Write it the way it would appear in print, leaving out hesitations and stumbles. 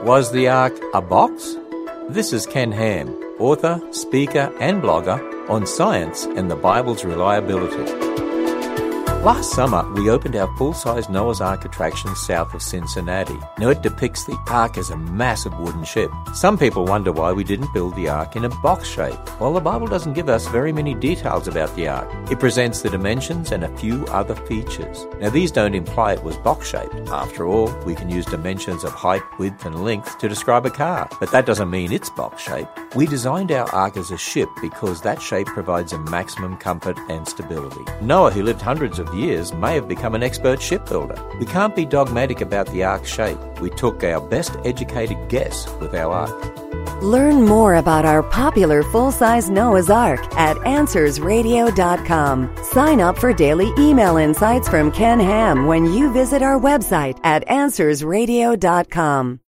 Was the ark a box? This is Ken Ham, author, speaker and blogger on science and the Bible's reliability. Last summer, we opened our full-size Noah's Ark attraction south of Cincinnati. Now, it depicts the Ark as a massive wooden ship. Some people wonder why we didn't build the Ark in a box shape. Well, the Bible doesn't give us very many details about the Ark. It presents the dimensions and a few other features. Now, these don't imply it was box-shaped. After all, we can use dimensions of height, width and length to describe a car. But that doesn't mean it's box-shaped. We designed our Ark as a ship because that shape provides a maximum comfort and stability. Noah, who lived hundreds of years, may have become an expert shipbuilder. We can't be dogmatic about the Ark's shape. We took our best educated guess with our Ark. Learn more about our popular full-size Noah's Ark at AnswersRadio.com. Sign up for daily email insights from Ken Ham when you visit our website at AnswersRadio.com.